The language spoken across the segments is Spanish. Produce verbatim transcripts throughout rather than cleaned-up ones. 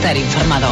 estar informado.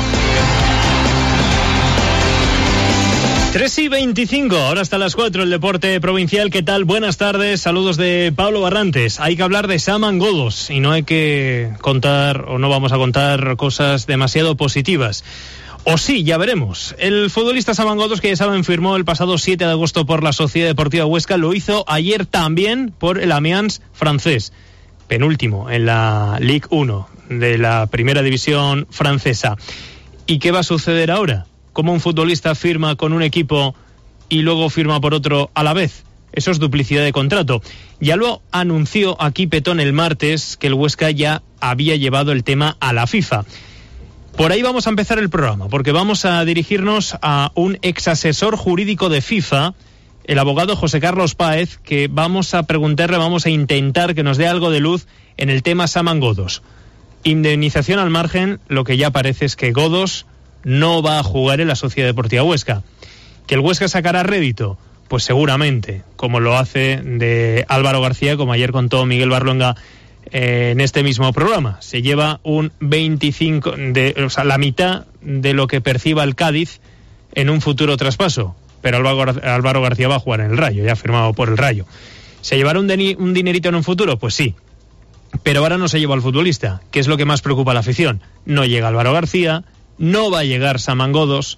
tres y veinticinco, ahora hasta las cuatro, el deporte provincial. ¿Qué tal? Buenas tardes, saludos de Pablo Barrantes. Hay que hablar de Saman Ghoddos y no hay que contar, o no vamos a contar cosas demasiado positivas. O sí, ya veremos. El futbolista Saman Ghoddos, que ya saben, firmó el pasado siete de agosto por la Sociedad Deportiva Huesca, lo hizo ayer también por el Amiens francés, penúltimo en la Ligue uno de la primera división francesa. ¿Y qué va a suceder ahora? ¿Cómo un futbolista firma con un equipo y luego firma por otro a la vez? Eso es duplicidad de contrato. Ya lo anunció aquí Petón el martes, que el Huesca ya había llevado el tema a la FIFA. Por ahí vamos a empezar el programa, porque vamos a dirigirnos a un ex asesor jurídico de FIFA, el abogado José Carlos Páez, que vamos a preguntarle, vamos a intentar que nos dé algo de luz en el tema Saman Ghoddos. Indemnización al margen, lo que ya parece es que Ghoddos no va a jugar en la Sociedad Deportiva Huesca. ¿Que el Huesca sacará rédito? Pues seguramente, como lo hace de Álvaro García, como ayer contó Miguel Barluenga eh, en este mismo programa. Se lleva un veinticinco, de, o sea, la mitad de lo que perciba el Cádiz en un futuro traspaso. Pero Álvaro, Álvaro García va a jugar en el Rayo, ya ha firmado por el Rayo. ¿Se llevará un, deni, un dinerito en un futuro? Pues sí. Pero ahora no se lleva al futbolista, que es lo que más preocupa a la afición. No llega Álvaro García, no va a llegar Saman Ghoddos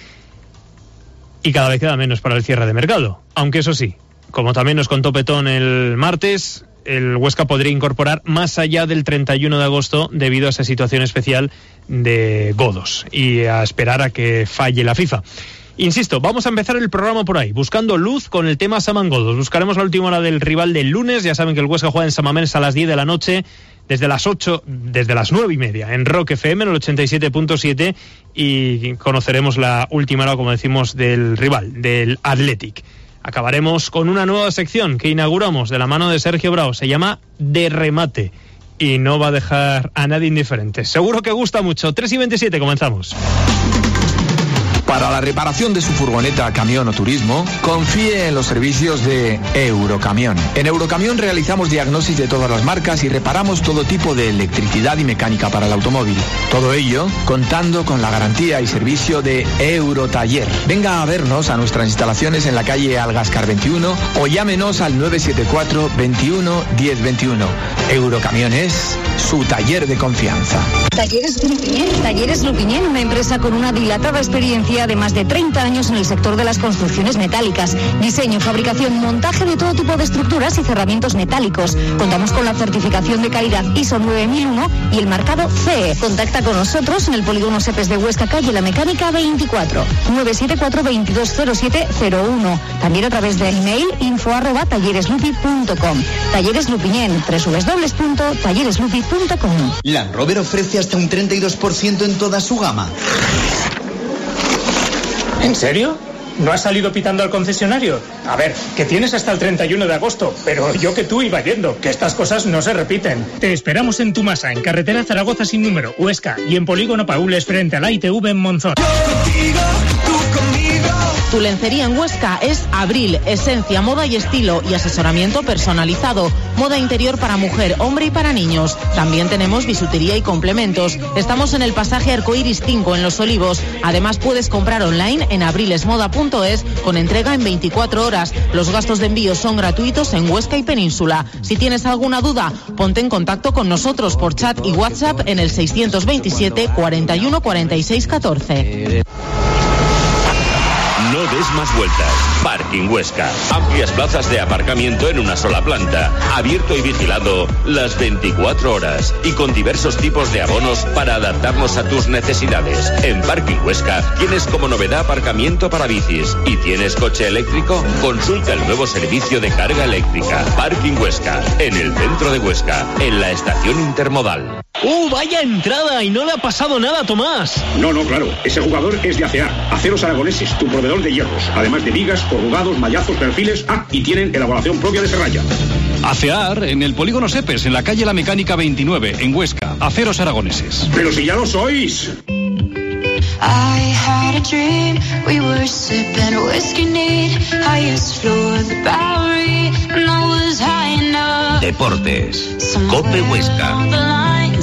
y cada vez queda menos para el cierre de mercado. Aunque eso sí, como también nos contó Petón el martes, el Huesca podría incorporar más allá del treinta y uno de agosto debido a esa situación especial de Ghoddos y a esperar a que falle la FIFA. Insisto, vamos a empezar el programa por ahí, buscando luz con el tema Saman Ghoddos. Buscaremos la última hora del rival del lunes. Ya saben que el Huesca juega en Samamés a las diez de la noche, desde las ocho, desde las nueve y media, en Rock F M, en el ochenta y siete punto siete, y conoceremos la última hora, como decimos, del rival, del Athletic. Acabaremos con una nueva sección que inauguramos de la mano de Sergio Bravo. Se llama De Remate y no va a dejar a nadie indiferente. Seguro que gusta mucho. tres y veintisiete, comenzamos. Para la reparación de su furgoneta, camión o turismo, confíe en los servicios de Eurocamión. En Eurocamión realizamos diagnosis de todas las marcas y reparamos todo tipo de electricidad y mecánica para el automóvil. Todo ello contando con la garantía y servicio de Eurotaller. Venga a vernos a nuestras instalaciones en la calle Algascar veintiuno o llámenos al nueve siete cuatro, veintiuno, diez veintiuno. Eurocamión es su taller de confianza. Talleres Lupiñén. Talleres Lupiñén, una empresa con una dilatada experiencia de más de treinta años en el sector de las construcciones metálicas. Diseño, fabricación, montaje de todo tipo de estructuras y cerramientos metálicos. Contamos con la certificación de calidad I S O nueve mil uno y el marcado C E. Contacta con nosotros en el Polígono Sepes de Huesca, calle La Mecánica veinticuatro, nueve siete cuatro, veintidós cero siete cero uno. También a través del email info arroba tallereslupi punto com. Talleres Lupiñén, doble u doble u doble u punto tallereslupi punto com. Land Rover ofrece hasta un treinta y dos por ciento en toda su gama. ¿En serio? ¿No has salido pitando al concesionario? A ver, que tienes hasta el treinta y uno de agosto, pero yo que tú iba yendo, que estas cosas no se repiten. Te esperamos en Tumasa, en carretera Zaragoza sin número, Huesca, y en Polígono Paules frente a la I T V en Monzón. Tu lencería en Huesca es Abril, esencia, moda y estilo y asesoramiento personalizado. Moda interior para mujer, hombre y para niños. También tenemos bisutería y complementos. Estamos en el pasaje Arcoiris cinco en Los Olivos. Además puedes comprar online en abrilesmoda punto es con entrega en veinticuatro horas. Los gastos de envío son gratuitos en Huesca y Península. Si tienes alguna duda, ponte en contacto con nosotros por chat y WhatsApp en el seiscientos veintisiete, cuarenta y uno, cuarenta y seis, catorce. No des más vueltas. Parking Huesca. Amplias plazas de aparcamiento en una sola planta. Abierto y vigilado las veinticuatro horas. Y con diversos tipos de abonos para adaptarnos a tus necesidades. En Parking Huesca tienes como novedad aparcamiento para bicis. ¿Y tienes coche eléctrico? Consulta el nuevo servicio de carga eléctrica. Parking Huesca. En el centro de Huesca. En la estación intermodal. ¡Uh, vaya entrada! Y no le ha pasado nada a Tomás. No, no, claro. Ese jugador es de A C A. Aceros Aragoneses, tu proveedor de hierros. Además de vigas, corrugados, mallazos, perfiles. Ah, y tienen elaboración propia de serralla. ACEAR en el Polígono Sepes, en la calle La Mecánica veintinueve, en Huesca. Aceros Aragoneses. ¡Pero si ya lo sois! I had a dream, we were sipping whiskey neat, highest floor of the Bowery, and I was high enough. Deportes, Cope Huesca.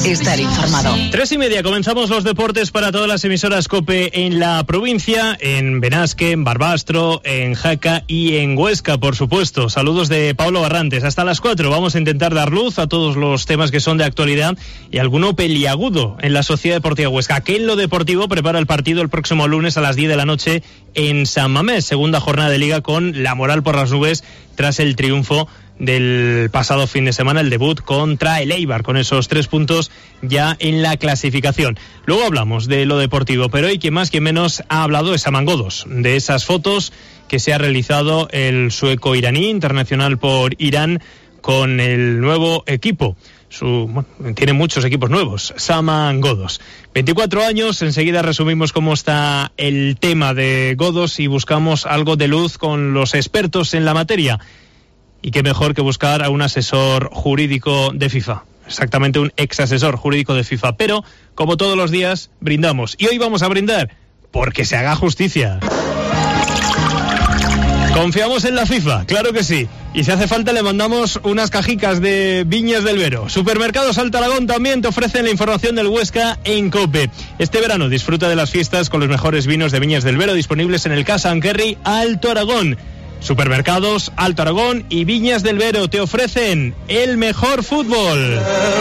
estar informado. Tres y media, comenzamos los deportes para todas las emisoras COPE en la provincia, en Benasque, en Barbastro, en Jaca y en Huesca, por supuesto. Saludos de Pablo Barrantes. Hasta las cuatro vamos a intentar dar luz a todos los temas que son de actualidad y alguno peliagudo en la Sociedad Deportiva Huesca, que en lo deportivo prepara el partido el próximo lunes a las diez de la noche en San Mamés, segunda jornada de liga con la moral por las nubes tras el triunfo del pasado fin de semana, el debut contra el Eibar, con esos tres puntos ya en la clasificación. Luego hablamos de lo deportivo, pero hoy quien más quien menos ha hablado es Saman Ghoddos, de esas fotos que se ha realizado el sueco iraní, internacional por Irán, con el nuevo equipo. Su, bueno, tiene muchos equipos nuevos, Saman Ghoddos. veinticuatro años, enseguida resumimos cómo está el tema de Ghoddos y buscamos algo de luz con los expertos en la materia. Y qué mejor que buscar a un asesor jurídico de FIFA. Exactamente, un ex asesor jurídico de FIFA. Pero, como todos los días, brindamos. Y hoy vamos a brindar porque se haga justicia. Confiamos en la FIFA, claro que sí. Y si hace falta le mandamos unas cajicas de Viñas del Vero. Supermercados Alto Aragón también te ofrecen la información del Huesca en COPE. Este verano disfruta de las fiestas con los mejores vinos de Viñas del Vero disponibles en el Casa Anquerri Alto Aragón. Supermercados Alto Aragón y Viñas del Vero te ofrecen el mejor fútbol.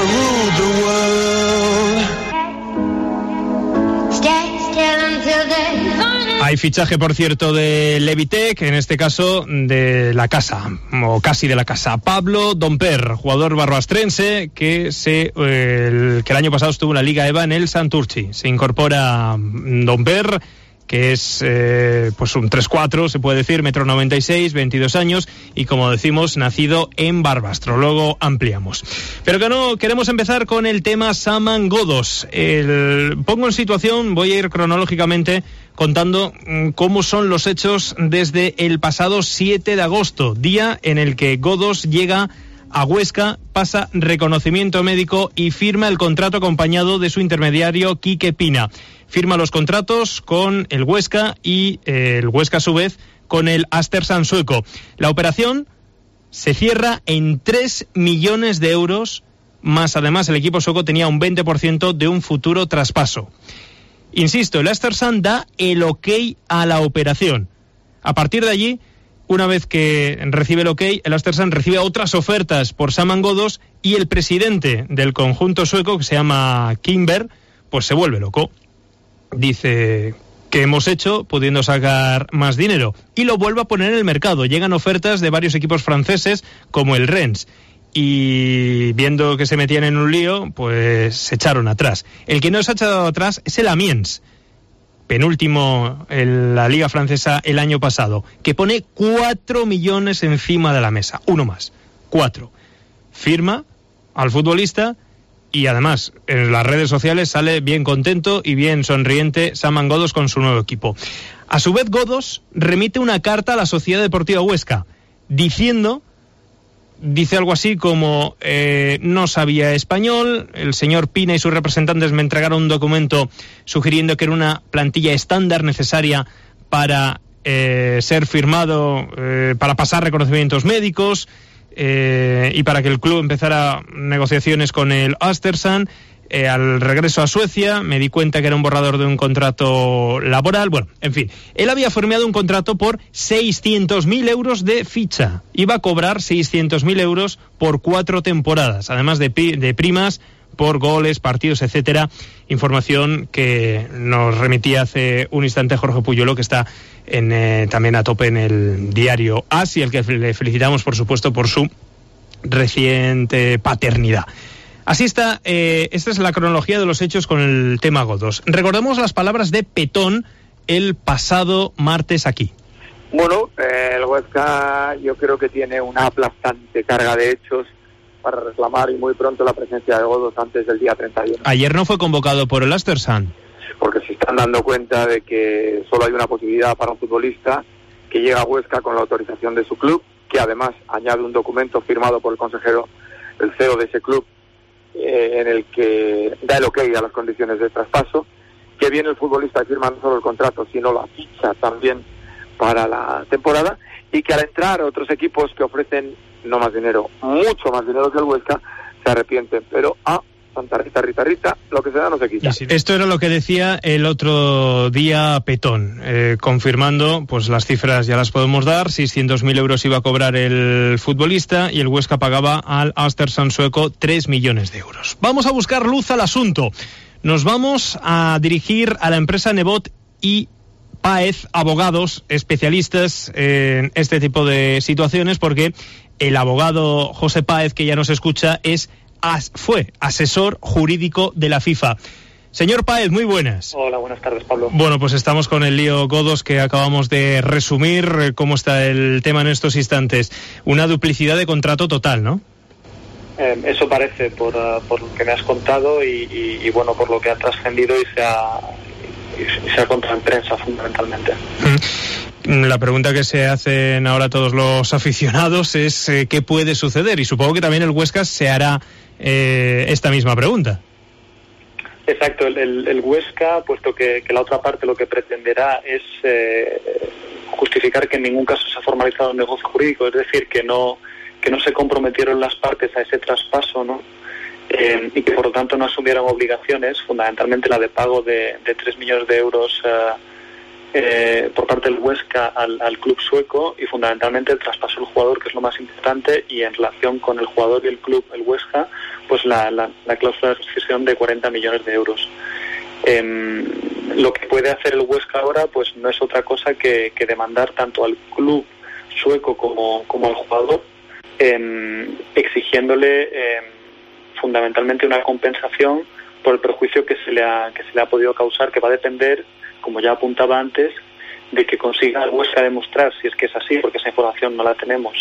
Hay fichaje, por cierto, de Levitec, en este caso de la casa, o casi de la casa. Pablo Domper, jugador barbastrense que se eh, el, que el año pasado estuvo en la Liga EVA en el Santurci. Se incorpora Domper, que es eh, pues un tres cuatro, se puede decir, metro noventa y seis, veintidós años, y como decimos, nacido en Barbastro. Luego ampliamos. Pero que no, queremos empezar con el tema Saman Ghoddos. El, pongo en situación, voy a ir cronológicamente contando mmm, cómo son los hechos desde el pasado siete de agosto, día en el que Ghoddos llega a Huesca, pasa reconocimiento médico y firma el contrato acompañado de su intermediario Quique Pina. Firma los contratos con el Huesca y eh, el Huesca a su vez con el Östersund sueco. La operación se cierra en tres millones de euros, más además el equipo sueco tenía un veinte por ciento de un futuro traspaso. Insisto, el Östersund da el ok a la operación. A partir de allí, una vez que recibe el ok, el Östersund recibe otras ofertas por Saman Ghoddos y el presidente del conjunto sueco, que se llama Kimber, pues se vuelve loco. Dice, ¿qué hemos hecho pudiendo sacar más dinero? Y lo vuelve a poner en el mercado. Llegan ofertas de varios equipos franceses como el Rennes. Y viendo que se metían en un lío, pues se echaron atrás. El que no se ha echado atrás es el Amiens, penúltimo en la Liga Francesa el año pasado, que pone cuatro millones encima de la mesa. Uno más. Cuatro. Firma al futbolista. Y además, en las redes sociales sale bien contento y bien sonriente Saman Ghoddos con su nuevo equipo. A su vez, Ghoddos remite una carta a la Sociedad Deportiva Huesca, diciendo, dice algo así como, eh, no sabía español, el señor Pina y sus representantes me entregaron un documento sugiriendo que era una plantilla estándar necesaria para eh, ser firmado, eh, para pasar reconocimientos médicos, Eh, y para que el club empezara negociaciones con el Östersund. Eh, al regreso a Suecia me di cuenta que era un borrador de un contrato laboral. Bueno, en fin, él había firmado un contrato por seiscientos mil euros de ficha. Iba a cobrar seiscientos mil euros por cuatro temporadas, además de, pi- de primas por goles, partidos, etcétera. Información que nos remitía hace un instante Jorge Puyolo, que está en, eh, también a tope en el diario AS, y al que le felicitamos, por supuesto, por su reciente paternidad. Así está, eh, esta es la cronología de los hechos con el tema Ghoddos. Recordemos las palabras de Petón el pasado martes aquí. Bueno, eh, el Huesca yo creo que tiene una aplastante carga de hechos para reclamar y muy pronto la presencia de Ghoddos antes del día treinta y uno. Ayer no fue convocado por el Östersund. Porque se están dando cuenta de que solo hay una posibilidad para un futbolista que llega a Huesca con la autorización de su club, que además añade un documento firmado por el consejero, el C E O de ese club, eh, en el que da el ok a las condiciones de traspaso, que viene el futbolista y firma no solo el contrato, sino la ficha también para la temporada, y que al entrar otros equipos que ofrecen no más dinero, mucho más dinero que el Huesca, se arrepienten. Pero ah, tanta rita, rita, rita, lo que se da no se quita. Sí, esto era lo que decía el otro día Petón, eh, confirmando, pues las cifras ya las podemos dar, seiscientos mil euros iba a cobrar el futbolista y el Huesca pagaba al Östersund sueco tres millones de euros. Vamos a buscar luz al asunto. Nos vamos a dirigir a la empresa Nebot y Páez, abogados especialistas en este tipo de situaciones, porque el abogado José Páez, que ya nos escucha, es as, fue asesor jurídico de la FIFA. Señor Páez, muy buenas. Hola, buenas tardes, Pablo. Bueno, pues estamos con el lío Godos que acabamos de resumir. ¿Cómo está el tema en estos instantes? Una duplicidad de contrato total, ¿no? Eh, eso parece, por, uh, por lo que me has contado y, y, y bueno, por lo que ha trascendido y se ha... y se ha contado en prensa fundamentalmente. La pregunta que se hacen ahora todos los aficionados es eh, ¿qué puede suceder? Y supongo que también el Huesca se hará eh, esta misma pregunta. Exacto, el, el, el Huesca, puesto que, que la otra parte lo que pretenderá es eh, justificar que en ningún caso se ha formalizado un negocio jurídico, es decir, que no que no se comprometieron las partes a ese traspaso, ¿no? Eh, y que por lo tanto no asumieron obligaciones, fundamentalmente la de pago de, de tres millones de euros eh, eh, por parte del Huesca al, al club sueco, y fundamentalmente el traspaso del jugador, que es lo más importante, y en relación con el jugador y el club, el Huesca, pues la, la, la cláusula de rescisión de cuarenta millones de euros. Eh, lo que puede hacer el Huesca ahora pues no es otra cosa que, que demandar tanto al club sueco como, como al jugador, eh, exigiéndole eh, fundamentalmente una compensación por el perjuicio que se le ha que se le ha podido causar, que va a depender, como ya apuntaba antes, de que consiga el Huesca demostrar, si es que es así, porque esa información no la tenemos,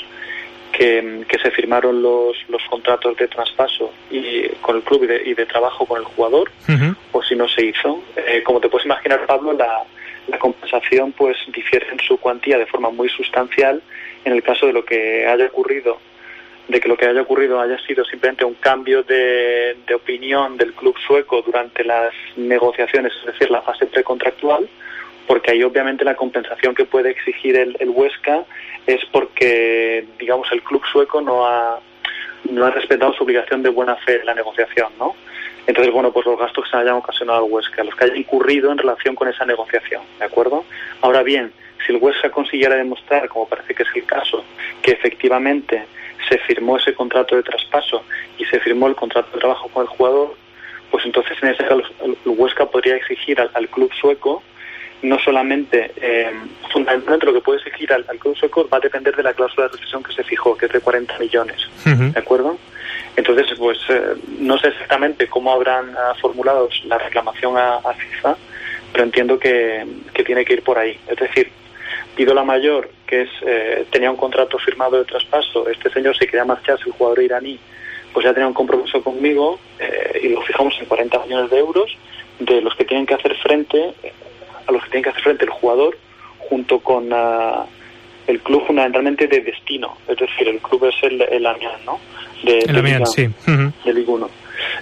que, que se firmaron los los contratos de traspaso y con el club y de, y de trabajo con el jugador, uh-huh. o si no se hizo. Eh, como te puedes imaginar, Pablo, la, la compensación pues difiere en su cuantía de forma muy sustancial en el caso de lo que haya ocurrido de que lo que haya ocurrido haya sido simplemente un cambio de, de opinión del club sueco durante las negociaciones, es decir, la fase precontractual, porque ahí obviamente la compensación que puede exigir el, el Huesca es porque, digamos, el club sueco no ha no ha respetado su obligación de buena fe en la negociación, ¿no? Entonces, bueno, pues los gastos que se hayan ocasionado al Huesca, los que haya incurrido en relación con esa negociación, ¿de acuerdo? Ahora bien, si el Huesca consiguiera demostrar, como parece que es el caso, que efectivamente se firmó ese contrato de traspaso y se firmó el contrato de trabajo con el jugador, pues entonces en ese caso el Huesca podría exigir al, al club sueco, no solamente, eh, fundamentalmente lo que puede exigir al, al club sueco va a depender de la cláusula de rescisión que se fijó, que es de cuarenta millones, uh-huh. ¿de acuerdo? Entonces, pues eh, no sé exactamente cómo habrán uh, formulado la reclamación a, a FIFA, pero entiendo que, que tiene que ir por ahí. Es decir, pido la mayor, que es eh, tenía un contrato firmado de traspaso, este señor se quería marcharse, el jugador iraní, pues ya tenía un compromiso conmigo, eh, y lo fijamos en cuarenta millones de euros, de los que tienen que hacer frente, a los que tienen que hacer frente el jugador, junto con uh, el club fundamentalmente de destino, es decir, el club es el, el Amiens, ¿no? De, el Amiens, sí. Uh-huh. De Ligue uno.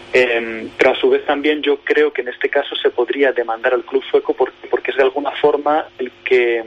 Eh, pero a su vez también yo creo que en este caso se podría demandar al club sueco porque, porque es de alguna forma el que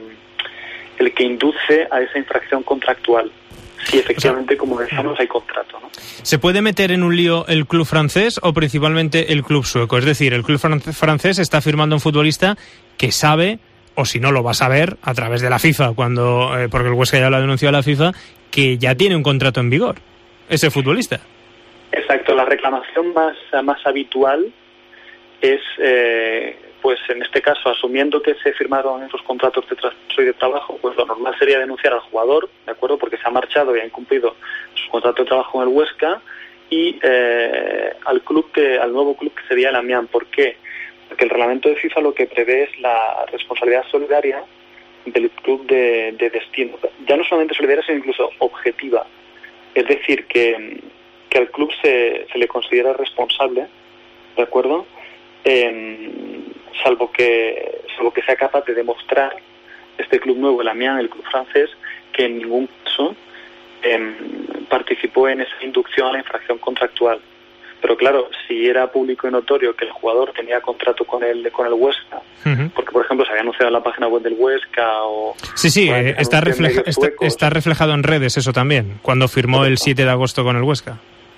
el que induce a esa infracción contractual. Si efectivamente, o sea, como decíamos, hay contrato, ¿no? ¿Se puede meter en un lío el club francés o principalmente el club sueco? Es decir, el club francés está firmando a un futbolista que sabe, o si no lo va a saber, a través de la FIFA, cuando eh, porque el Huesca ya lo ha denunciado a la FIFA, que ya tiene un contrato en vigor, ese futbolista. Exacto, la reclamación más, más habitual es, eh, pues en este caso, asumiendo que se firmaron esos contratos de traspaso y de trabajo, pues lo normal sería denunciar al jugador, ¿de acuerdo? Porque se ha marchado y ha incumplido su contrato de trabajo en el Huesca, y eh, al club que, al nuevo club que sería el Amiens. ¿Por qué? Porque el reglamento de FIFA lo que prevé es la responsabilidad solidaria del club de, de destino. Ya no solamente solidaria, sino incluso objetiva. Es decir, que, que al club se, se le considera responsable, ¿de acuerdo? Eh, salvo que salvo que sea capaz de demostrar este club nuevo, el Amiens, el club francés, que en ningún caso eh, participó en esa inducción a la infracción contractual. Pero claro, si era público y notorio que el jugador tenía contrato con el con el Huesca, uh-huh. porque por ejemplo se había anunciado en la página web del Huesca o... Sí, sí, eh, está, refleja, está, está reflejado en redes eso también, cuando firmó el siete de agosto con el Huesca.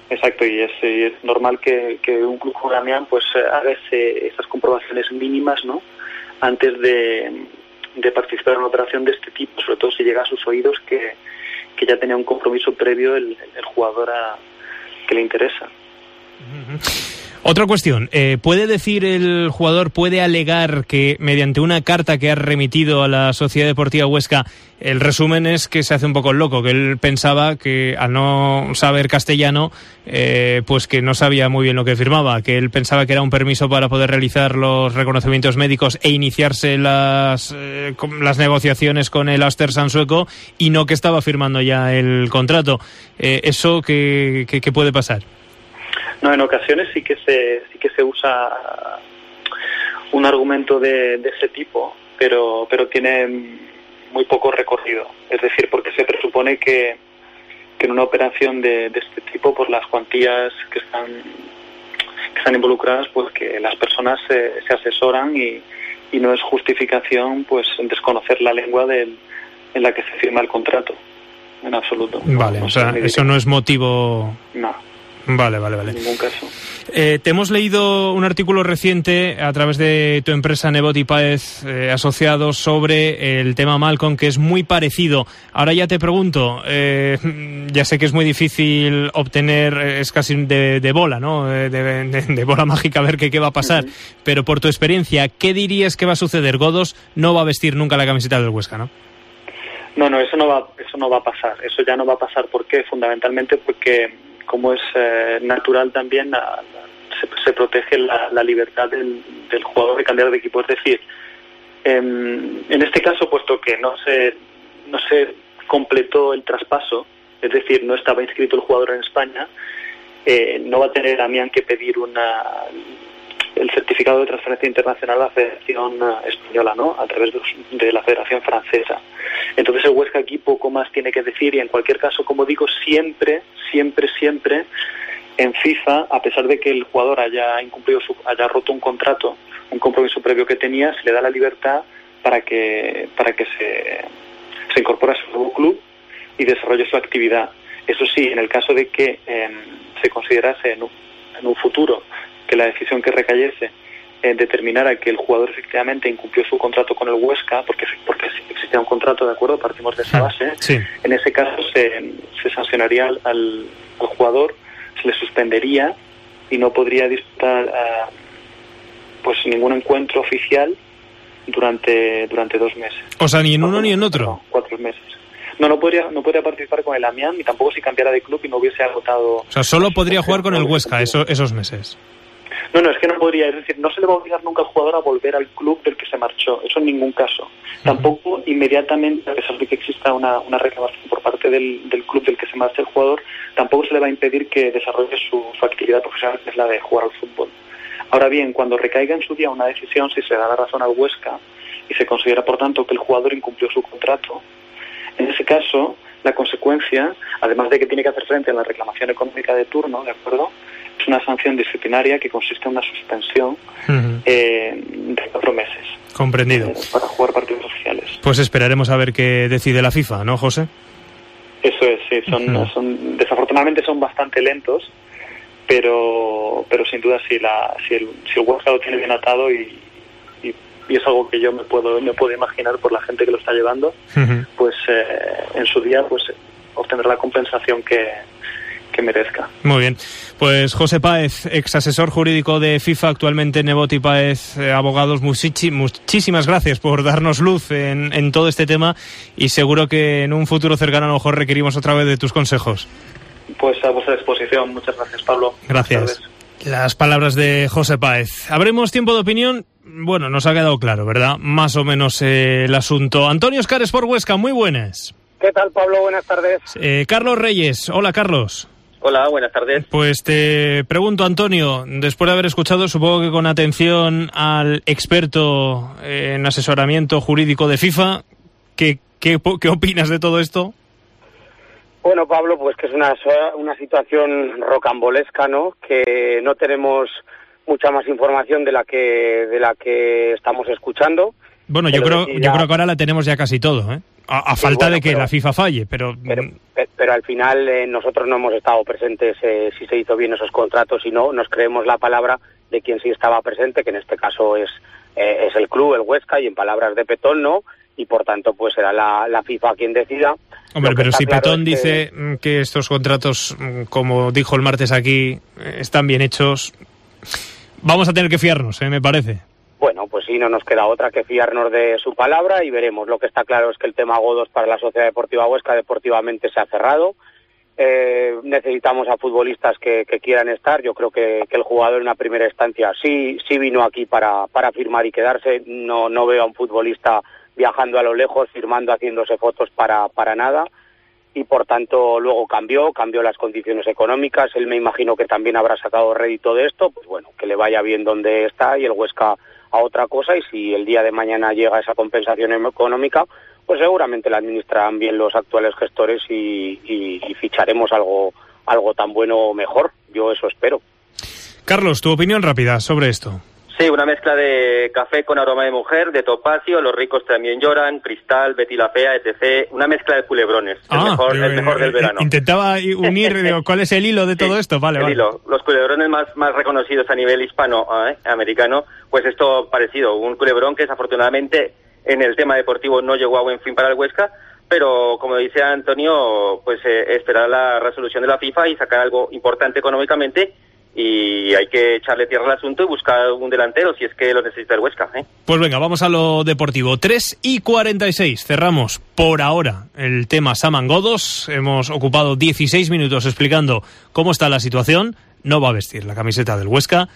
Exacto, y es, y es normal que, que un club como Damián pues haga ese, esas comprobaciones mínimas, ¿no?, antes de, de participar en una operación de este tipo, sobre todo si llega a sus oídos que, que ya tenía un compromiso previo el, el jugador a, que le interesa. Uh-huh. Otra cuestión, eh, ¿puede decir el jugador, puede alegar que mediante una carta que ha remitido a la Sociedad Deportiva Huesca, el resumen es que se hace un poco el loco, que él pensaba que al no saber castellano, eh, pues que no sabía muy bien lo que firmaba, que él pensaba que era un permiso para poder realizar los reconocimientos médicos e iniciarse las, eh, las negociaciones con el Östersund sueco y no que estaba firmando ya el contrato? Eh, ¿Eso qué, qué, qué puede pasar? No, en ocasiones sí que se sí que se usa un argumento de, de ese tipo, pero pero tiene muy poco recorrido. Es decir, porque se presupone que, que en una operación de, de este tipo, por las cuantías que están que están involucradas, pues que las personas se, se asesoran y, y no es justificación pues desconocer la lengua del, en la que se firma el contrato, en absoluto. Vale, no, o sea, eso no es motivo. No. Vale, vale, vale. En ningún caso. Eh, te hemos leído un artículo reciente a través de tu empresa Nebot y Páez eh, Asociados sobre el tema Malcolm, que es muy parecido. Ahora ya te pregunto, eh, ya sé que es muy difícil obtener, es casi de, de bola, ¿no? De, de, de bola mágica ver qué, qué va a pasar. Uh-huh. Pero por tu experiencia, ¿qué dirías que va a suceder? Godos no va a vestir nunca la camiseta del Huesca, ¿no? No, no, eso no va, eso no va a pasar. Eso ya no va a pasar. ¿Por qué? Fundamentalmente porque, como es eh, natural también, a, a, se, se protege la, la libertad del, del jugador de cambiar de equipo. Es decir, eh, en este caso, puesto que no se no se completó el traspaso, es decir, no estaba inscrito el jugador en España, eh, no va a tener Damián que pedir una el certificado de transferencia internacional a la Federación Española, ¿no?, a través de, de la Federación Francesa. Entonces el Huesca aquí poco más tiene que decir, y en cualquier caso, como digo, siempre, siempre, siempre en FIFA, a pesar de que el jugador haya incumplido su, haya roto un contrato, un compromiso previo que tenía, se le da la libertad para que para que se, se incorpore a su nuevo club y desarrolle su actividad. Eso sí, en el caso de que eh, se considerase en un, en un futuro que la decisión que recayese eh, determinara que el jugador efectivamente incumplió su contrato con el Huesca, porque porque existía un contrato, de acuerdo, partimos de esa base, sí. En ese caso se, se sancionaría al, al, al jugador, se le suspendería y no podría disputar uh, pues ningún encuentro oficial durante durante dos meses. O sea, ni en uno ni en otro. No, cuatro meses. No, no podría, no podría participar con el Amiens, ni tampoco si cambiara de club y no hubiese agotado. O sea, solo podría jugar con el Huesca eso, esos meses. No, no, es que no podría, es decir, no se le va a obligar nunca al jugador a volver al club del que se marchó, eso en ningún caso. Uh-huh. Tampoco inmediatamente, a pesar de que exista una, una reclamación por parte del, del club del que se marcha el jugador, tampoco se le va a impedir que desarrolle su, su actividad profesional, que es la de jugar al fútbol. Ahora bien, cuando recaiga en su día una decisión, si se da la razón al Huesca y se considera, por tanto, que el jugador incumplió su contrato, en ese caso, la consecuencia, además de que tiene que hacer frente a la reclamación económica de turno, ¿de acuerdo?, es una sanción disciplinaria que consiste en una suspensión uh-huh. eh, de cuatro meses. Comprendido. Eh, para jugar partidos oficiales. Pues esperaremos a ver qué decide la FIFA, ¿no, José? Eso es, sí. Son, uh-huh. son, desafortunadamente son bastante lentos, pero pero sin duda si, la, si el si el Huesca lo tiene bien atado y, y, y es algo que yo me puedo me puedo imaginar por la gente que lo está llevando, uh-huh. pues eh, en su día pues obtendrá la compensación que que merezca. Muy bien. Pues José Páez, ex asesor jurídico de FIFA, actualmente Nebot y Páez eh, Abogados, muchichi, muchísimas gracias por darnos luz en, en todo este tema y seguro que en un futuro cercano a lo mejor requerimos otra vez de tus consejos. Pues a vuestra disposición. Muchas gracias, Pablo. Gracias. Las palabras de José Páez. ¿Habremos tiempo de opinión? Bueno, nos ha quedado claro, ¿verdad? Más o menos eh, el asunto. Antonio Oscar, Sport Huesca, muy buenas. ¿Qué tal, Pablo? Buenas tardes. Eh, Carlos Reyes. Hola, Carlos. Hola, buenas tardes. Pues te pregunto, Antonio, después de haber escuchado, supongo que con atención al experto en asesoramiento jurídico de FIFA, ¿qué, qué, qué opinas de todo esto? Bueno, Pablo, pues que es una, una situación rocambolesca, ¿no? Que no tenemos mucha más información de la que de la que estamos escuchando. Bueno, yo creo, yo creo que ahora la tenemos ya casi todo, ¿eh? A, a falta bueno, de que pero, la FIFA falle, pero... Pero, pero al final eh, nosotros no hemos estado presentes eh, si se hizo bien esos contratos y no, nos creemos la palabra de quien sí estaba presente, que en este caso es, eh, es el club, el Huesca, y en palabras de Petón no, y por tanto pues será la, la FIFA quien decida. Hombre, pero si claro Petón es dice que... que estos contratos, como dijo el martes aquí, están bien hechos, vamos a tener que fiarnos, ¿eh? Me parece. Bueno, pues sí, no nos queda otra que fiarnos de su palabra y veremos. Lo que está claro es que el tema Godos para la Sociedad Deportiva Huesca deportivamente se ha cerrado. Eh, necesitamos a futbolistas que, que quieran estar. Yo creo que, que el jugador en una primera instancia sí sí vino aquí para, para firmar y quedarse. No, no veo a un futbolista viajando a lo lejos, firmando, haciéndose fotos para, para nada. Y por tanto luego cambió, cambió las condiciones económicas. Él me imagino que también habrá sacado rédito de esto. Pues bueno, que le vaya bien donde está y el Huesca a otra cosa, y si el día de mañana llega esa compensación económica, pues seguramente la administrarán bien los actuales gestores y, y, y ficharemos algo, algo tan bueno o mejor. Yo eso espero. Carlos, tu opinión rápida sobre esto. Sí, una mezcla de café con aroma de mujer, de topacio, los ricos también lloran, cristal, Betty la Fea, etcétera. Una mezcla de culebrones, el, ah, mejor, pero, el mejor del verano. Intentaba unir, digo, ¿cuál es el hilo de todo sí, esto? Vale, el vale. hilo. Los culebrones más, más reconocidos a nivel hispano-americano, ¿eh? Pues esto parecido. Un culebrón que desafortunadamente en el tema deportivo no llegó a buen fin para el Huesca, pero como dice Antonio, pues eh, esperar la resolución de la FIFA y sacar algo importante económicamente. Y hay que echarle tierra al asunto y buscar un delantero si es que lo necesita el Huesca, ¿eh? Pues venga, vamos a lo deportivo. tres y cuarenta y seis, cerramos por ahora el tema Saman Godos. Hemos ocupado dieciséis minutos explicando cómo está la situación. No va a vestir la camiseta del Huesca,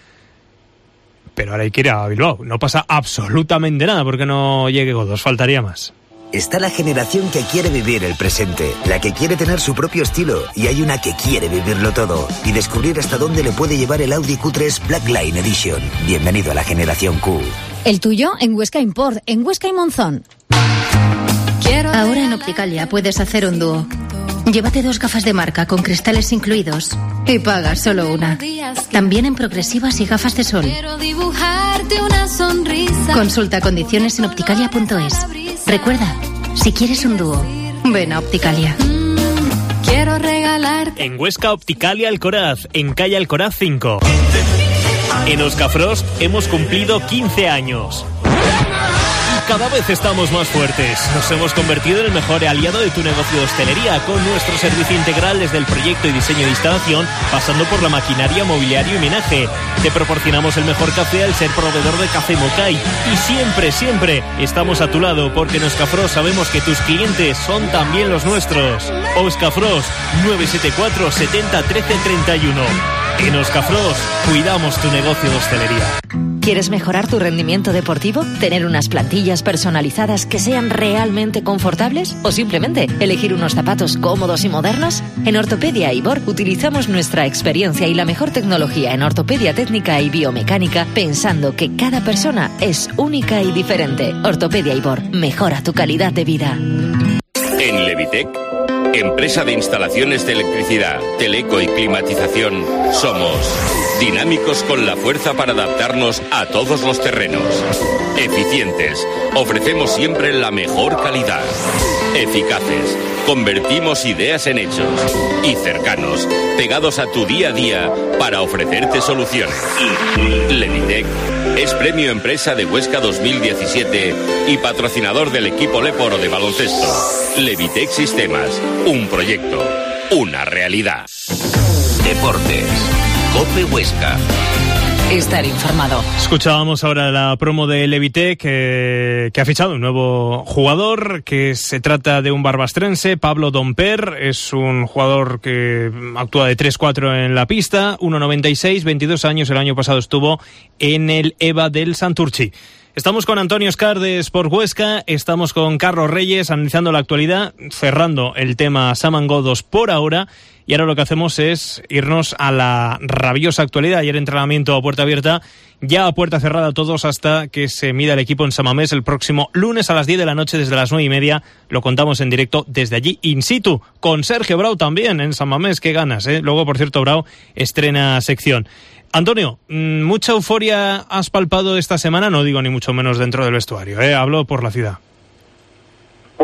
pero ahora hay que ir a Bilbao. No pasa absolutamente nada porque no llegue Godos, faltaría más. Está la generación que quiere vivir el presente, la que quiere tener su propio estilo, y hay una que quiere vivirlo todo y descubrir hasta dónde le puede llevar el Audi Q tres Black Line Edition. Bienvenido a la generación Q. El tuyo en Huesca Import, en Huesca y Monzón. Ahora en Opticalia puedes hacer un dúo. Llévate dos gafas de marca con cristales incluidos y pagas solo una. También en progresivas y gafas de sol. Consulta condiciones en opticalia punto es. Recuerda, si quieres un dúo, ven a Opticalia. Quiero regalarte. En Huesca, Opticalia Alcoraz, en calle Alcoraz cinco. En Oscafrost hemos cumplido quince años. Cada vez estamos más fuertes. Nos hemos convertido en el mejor aliado de tu negocio de hostelería, con nuestro servicio integral desde el proyecto y diseño de instalación, pasando por la maquinaria, mobiliario y menaje. Te proporcionamos el mejor café al ser proveedor de Café Mocay. Y siempre, siempre estamos a tu lado, porque en Oscafrost sabemos que tus clientes son también los nuestros. Oscafrost, nueve siete cuatro, setenta, trece, treinta y uno. En Oscafrost cuidamos tu negocio de hostelería. ¿Quieres mejorar tu rendimiento deportivo? ¿Tener unas plantillas personalizadas que sean realmente confortables? ¿O simplemente elegir unos zapatos cómodos y modernos? En Ortopedia Ibor utilizamos nuestra experiencia y la mejor tecnología en ortopedia técnica y biomecánica, pensando que cada persona es única y diferente. Ortopedia Ibor, mejora tu calidad de vida. En Levitec, empresa de instalaciones de electricidad, teleco y climatización, somos dinámicos con la fuerza para adaptarnos a todos los terrenos. Eficientes, ofrecemos siempre la mejor calidad. Eficaces, convertimos ideas en hechos. Y cercanos, pegados a tu día a día para ofrecerte soluciones. Levitec es Premio Empresa de Huesca dos mil diecisiete y patrocinador del equipo Leporo de baloncesto. Levitec Sistemas, un proyecto, una realidad. Deportes, COPE Huesca. Estar informado. Escuchábamos ahora la promo de Levitec, que, que ha fichado un nuevo jugador, que se trata de un barbastrense, Pablo Domper. Es un jugador que actúa de tres cuatro en la pista, uno noventa y seis, veintidós años. El año pasado estuvo en el EVA del Santurchi. Estamos con Antonio Oscar de Sport Huesca, estamos con Carlos Reyes analizando la actualidad, cerrando el tema Saman Godos por ahora, y ahora lo que hacemos es irnos a la rabiosa actualidad. Ayer entrenamiento a puerta abierta, ya a puerta cerrada todos hasta que se mida el equipo en San Mamés el próximo lunes a las diez de la noche desde las nueve y media. Lo contamos en directo desde allí, in situ, con Sergio Brau también en San Mamés. Qué ganas, ¿eh? Luego, por cierto, Brau estrena sección. Antonio, ¿mucha euforia has palpado esta semana? No digo ni mucho menos dentro del vestuario, ¿eh? Hablo por la ciudad. Bueno,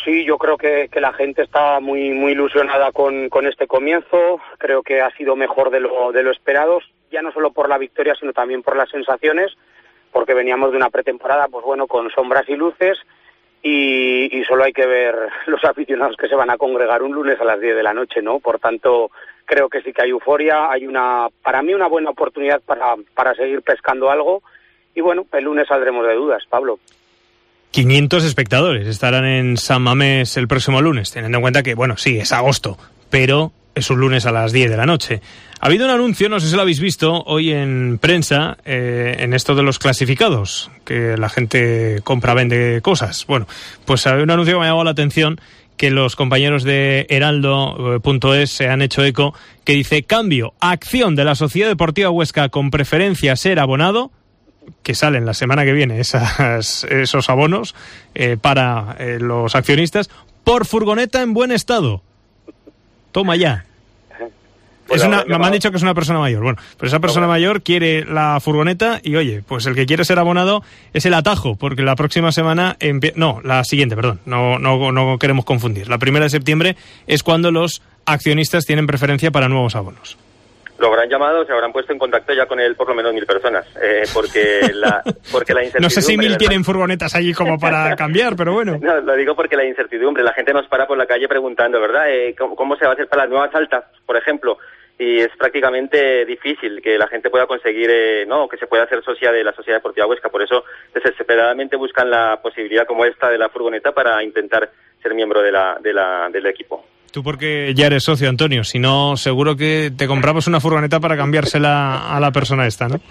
sí, yo creo que, que la gente está muy muy ilusionada con, con este comienzo. Creo que ha sido mejor de lo, de lo esperado, ya no solo por la victoria, sino también por las sensaciones, porque veníamos de una pretemporada, pues bueno, con sombras y luces, y, y solo hay que ver los aficionados que se van a congregar un lunes a las diez de la noche, ¿no? Por tanto, creo que sí que hay euforia, hay una, para mí, una buena oportunidad para, para seguir pescando algo, y bueno, el lunes saldremos de dudas, Pablo. quinientos espectadores estarán en San Mamés el próximo lunes, teniendo en cuenta que, bueno, sí, es agosto, pero es un lunes a las diez de la noche. Ha habido un anuncio, no sé si lo habéis visto, hoy en prensa, eh, en esto de los clasificados, que la gente compra, vende cosas. Bueno, pues hay un anuncio que me ha llamado la atención, que los compañeros de heraldo punto es se han hecho eco, que dice: cambio, acción de la Sociedad Deportiva Huesca con preferencia a ser abonado, que salen la semana que viene esas, esos abonos eh, para eh, los accionistas, por furgoneta en buen estado. Toma ya. Es una, me han dicho que es una persona mayor. Bueno, pues esa persona mayor quiere la furgoneta y, oye, pues el que quiere ser abonado es el atajo, porque la próxima semana, empie- no, la siguiente, perdón, no, no, no queremos confundir. La primera de septiembre es cuando los accionistas tienen preferencia para nuevos abonos. Lo habrán llamado, se habrán puesto en contacto ya con él por lo menos mil personas, eh, porque la porque la incertidumbre... No sé si mil tienen furgonetas allí como para cambiar, pero bueno. No, lo digo porque la incertidumbre, la gente nos para por la calle preguntando, ¿verdad? Eh, ¿cómo, ¿Cómo se va a hacer para las nuevas altas, por ejemplo? Y es prácticamente difícil que la gente pueda conseguir, eh, no, que se pueda hacer socia de la Sociedad Deportiva Huesca. Por eso, desesperadamente buscan la posibilidad como esta de la furgoneta para intentar ser miembro de la, de la, del equipo. Tú porque ya eres socio, Antonio, si no, seguro que te compramos una furgoneta para cambiársela a la persona esta, ¿no?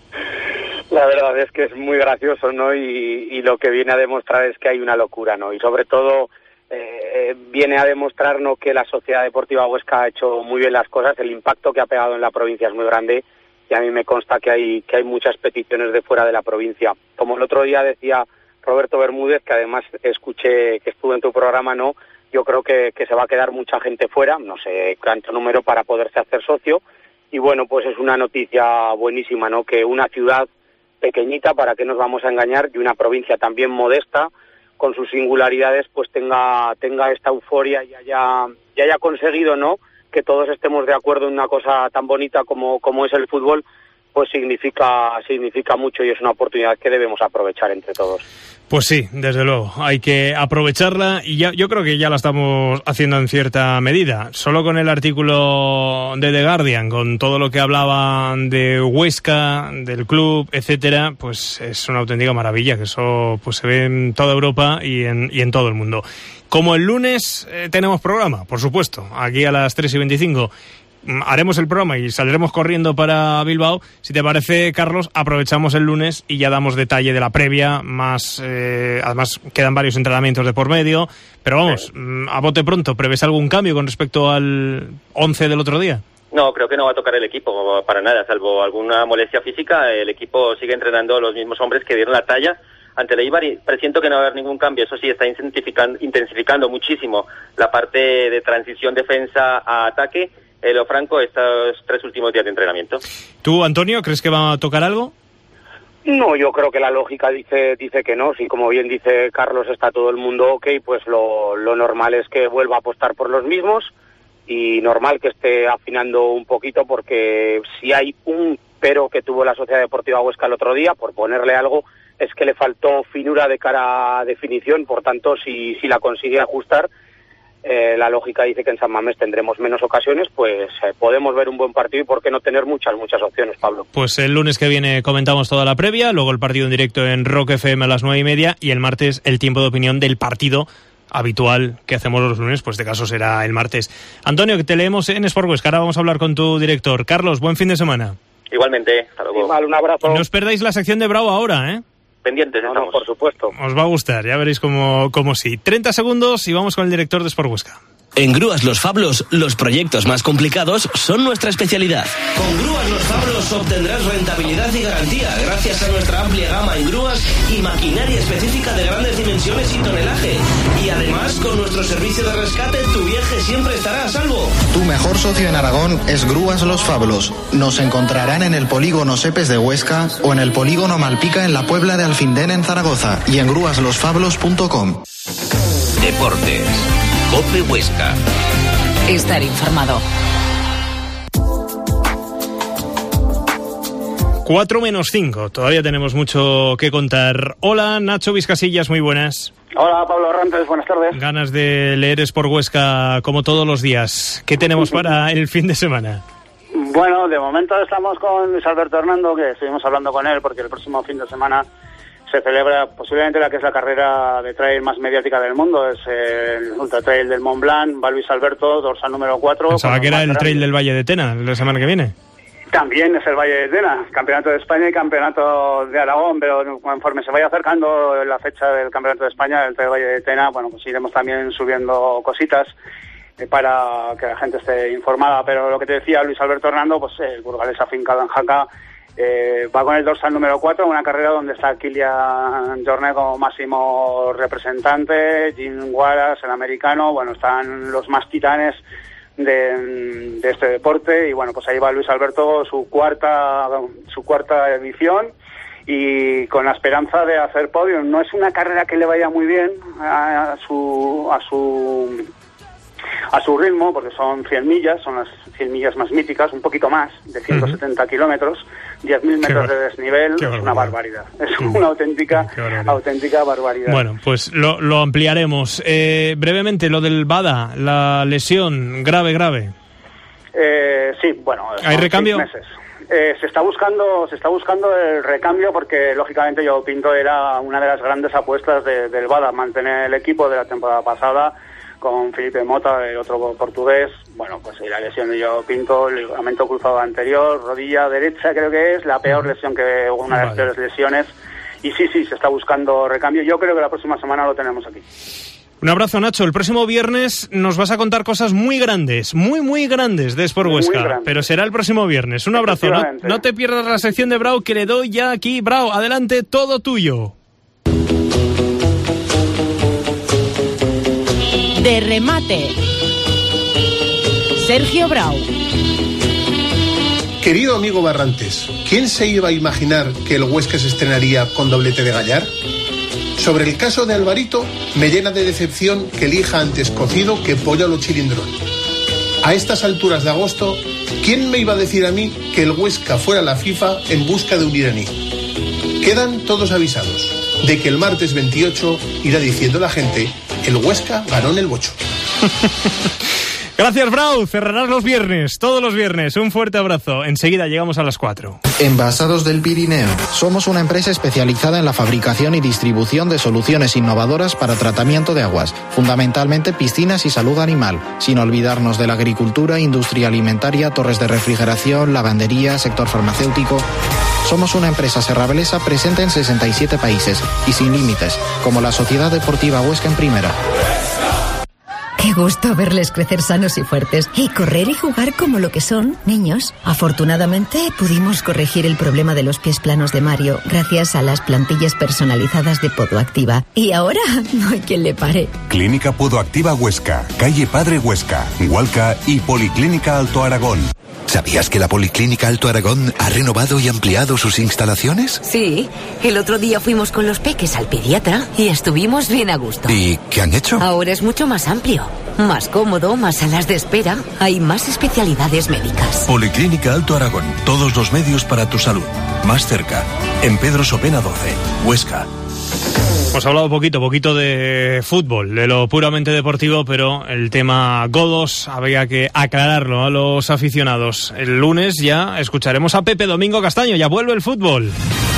La verdad es que es muy gracioso, ¿no? Y, y lo que viene a demostrar es que hay una locura, ¿no? Y sobre todo eh, viene a demostrarnos que la Sociedad Deportiva Huesca ha hecho muy bien las cosas, el impacto que ha pegado en la provincia es muy grande, y a mí me consta que hay, que hay muchas peticiones de fuera de la provincia. Como el otro día decía Roberto Bermúdez, que además escuché que estuvo en tu programa, ¿no? Yo creo que, que se va a quedar mucha gente fuera, no sé cuánto número para poderse hacer socio, y bueno, pues es una noticia buenísima, ¿no? Que una ciudad pequeñita, para qué nos vamos a engañar, y una provincia también modesta, con sus singularidades, pues tenga tenga esta euforia y haya, y haya conseguido, ¿no?, que todos estemos de acuerdo en una cosa tan bonita como, como es el fútbol, pues significa significa mucho y es una oportunidad que debemos aprovechar entre todos. Pues sí, desde luego, hay que aprovecharla y ya, yo creo que ya la estamos haciendo en cierta medida. Solo con el artículo de The Guardian, con todo lo que hablaban de Huesca, del club, etcétera, pues es una auténtica maravilla, que eso pues se ve en toda Europa y en, y en todo el mundo. Como el lunes eh, tenemos programa, por supuesto, aquí a las tres y veinticinco. Haremos el programa y saldremos corriendo para Bilbao. Si te parece, Carlos, aprovechamos el lunes y ya damos detalle de la previa, más eh, además quedan varios entrenamientos de por medio, pero vamos, sí. A bote pronto, ¿prevés algún cambio con respecto al once del otro día? No, creo que no va a tocar el equipo para nada, salvo alguna molestia física. El equipo sigue entrenando los mismos hombres que dieron la talla ante el Eibar y presiento que no va a haber ningún cambio. Eso sí, está intensificando, intensificando muchísimo la parte de transición defensa a ataque. Eh, lo franco, estos tres últimos días de entrenamiento. ¿Tú, Antonio, crees que va a tocar algo? No, yo creo que la lógica dice dice que no. Si, como bien dice Carlos, está todo el mundo ok, pues lo, lo normal es que vuelva a apostar por los mismos y normal que esté afinando un poquito, porque si hay un pero que tuvo la Sociedad Deportiva Huesca el otro día, por ponerle algo, es que le faltó finura de cara a definición. Por tanto, si, si la consigue ajustar, Eh, la lógica dice que en San Mamés tendremos menos ocasiones, pues eh, podemos ver un buen partido y por qué no tener muchas, muchas opciones, Pablo. Pues el lunes que viene comentamos toda la previa, luego el partido en directo en Rock F M a las nueve y media y el martes el tiempo de opinión del partido habitual que hacemos los lunes, pues de caso será el martes. Antonio, que te leemos en Sport Huesca, ahora vamos a hablar con tu director. Carlos, buen fin de semana. Igualmente, hasta luego. Mal, un abrazo. No os perdáis la sección de Bravo ahora, ¿eh? Pendientes, no, no, por supuesto. Os va a gustar, ya veréis cómo, cómo sí. treinta segundos y vamos con el director de Sport Huesca. En Grúas Los Fablos, los proyectos más complicados son nuestra especialidad. Con Grúas Los Fablos obtendrás rentabilidad y garantía gracias a nuestra amplia gama en grúas y maquinaria específica de grandes dimensiones y tonelaje. Y además, con nuestro servicio de rescate, tu viaje siempre estará a salvo. Tu mejor socio en Aragón es Grúas Los Fablos. Nos encontrarán en el polígono Sepes de Huesca o en el polígono Malpica en la Puebla de Alfindén en Zaragoza y en grúas los fablos punto com. Deportes. COPE Huesca. Estar informado. Cuatro menos cinco. Todavía tenemos mucho que contar. Hola, Nacho Vizcasillas, muy buenas. Hola, Pablo Barrantes, buenas tardes. Ganas de leer Sport Huesca como todos los días. ¿Qué tenemos para el fin de semana? Bueno, de momento estamos con Luis Alberto Hernando, que estuvimos hablando con él porque el próximo fin de semana se celebra posiblemente la que es la carrera de trail más mediática del mundo, es el Ultra Trail del Mont Blanc. Va Luis Alberto, dorsal número cuatro. Pensaba que era el Trail del Valle de Tena, la semana que viene. También es el Valle de Tena, Campeonato de España y Campeonato de Aragón, pero conforme se vaya acercando la fecha del Campeonato de España, el Valle de Tena, bueno, pues iremos también subiendo cositas eh, para que la gente esté informada. Pero lo que te decía Luis Alberto Hernando, pues el burgalés afincado en Jaca, eh, va con el dorsal número cuatro, una carrera donde está Kilian Jornet como máximo representante, Jim Wallace, el americano, bueno, están los más titanes De, de este deporte, y bueno, pues ahí va Luis Alberto, su cuarta su cuarta edición, y con la esperanza de hacer podio. No es una carrera que le vaya muy bien a, a su a su a su ritmo, porque son cien millas, son las cien millas más míticas, un poquito más, de ciento setenta uh-huh. kilómetros, diez mil metros de desnivel, es una barbaridad, es uh-huh. una auténtica barbaridad. auténtica barbaridad. Bueno, pues lo, lo ampliaremos. Eh, brevemente, lo del Bada, la lesión grave, grave. Eh, sí, bueno. ¿Hay recambio? Seis meses. Eh, se está buscando se está buscando el recambio porque lógicamente Joao Pinto era una de las grandes apuestas de, del Bada, mantener el equipo de la temporada pasada con Felipe Mota, el otro portugués. Bueno, pues la lesión de Joao Pinto, el ligamento cruzado anterior, rodilla derecha creo que es, la peor lesión que una de las peores lesiones. Y sí, sí, se está buscando recambio. Yo creo que la próxima semana lo tenemos aquí. Un abrazo, Nacho. El próximo viernes nos vas a contar cosas muy grandes, muy, muy grandes de Sport Huesca, pero será el próximo viernes. Un abrazo. No, no te pierdas la sección de Brau, que le doy ya aquí. Brau, adelante, todo tuyo. De remate, Sergio Brau. Querido amigo Barrantes, ¿quién se iba a imaginar que el Huesca se estrenaría con doblete de Gallar? Sobre el caso de Alvarito, me llena de decepción que elija antes cocido que pollo a lo chilindrón. A estas alturas de agosto, ¿quién me iba a decir a mí que el Huesca fuera a la FIFA en busca de un iraní? Quedan todos avisados de que el martes veintiocho irá diciendo la gente: el Huesca ganó en el bocho. Gracias, Brau. Cerrarás los viernes, todos los viernes. Un fuerte abrazo. Enseguida llegamos a las cuatro. Envasados del Pirineo. Somos una empresa especializada en la fabricación y distribución de soluciones innovadoras para tratamiento de aguas, fundamentalmente piscinas y salud animal, sin olvidarnos de la agricultura, industria alimentaria, torres de refrigeración, lavandería, sector farmacéutico. Somos una empresa serrabelesa presente en sesenta y siete países y sin límites, como la Sociedad Deportiva Huesca en Primera. Qué gusto verles crecer sanos y fuertes y correr y jugar como lo que son, niños. Afortunadamente pudimos corregir el problema de los pies planos de Mario gracias a las plantillas personalizadas de Podoactiva. Y ahora no hay quien le pare. Clínica Podoactiva Huesca, calle Padre Huesca, Hualca y Policlínica Alto Aragón. ¿Sabías que la Policlínica Alto Aragón ha renovado y ampliado sus instalaciones? Sí, el otro día fuimos con los peques al pediatra y estuvimos bien a gusto. ¿Y qué han hecho? Ahora es mucho más amplio, más cómodo, más salas de espera, hay más especialidades médicas. Policlínica Alto Aragón, todos los medios para tu salud. Más cerca, en Pedro Sopena doce, Huesca. Hemos hablado poquito, poquito de fútbol, de lo puramente deportivo, pero el tema Godos había que aclararlo a los aficionados. El lunes ya escucharemos a Pepe Domingo Castaño, ya vuelve el fútbol.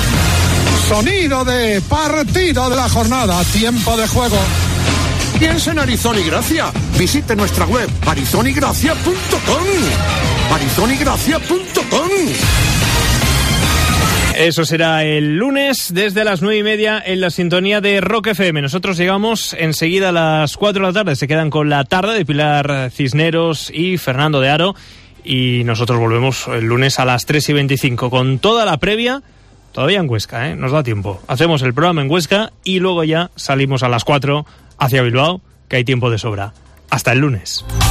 Sonido de partido de la jornada, tiempo de juego. Piensa en Arizona y Gracia. Visite nuestra web arizona y gracia punto com. arizona y gracia punto com. Eso será el lunes desde las nueve y media en la sintonía de Rock F M. Nosotros llegamos enseguida a las cuatro de la tarde. Se quedan con la tarde de Pilar Cisneros y Fernando de Aro. Y nosotros volvemos el lunes a las tres y veinticinco con toda la previa. Todavía en Huesca, ¿eh? Nos da tiempo. Hacemos el programa en Huesca y luego ya salimos a las cuatro hacia Bilbao, que hay tiempo de sobra. Hasta el lunes.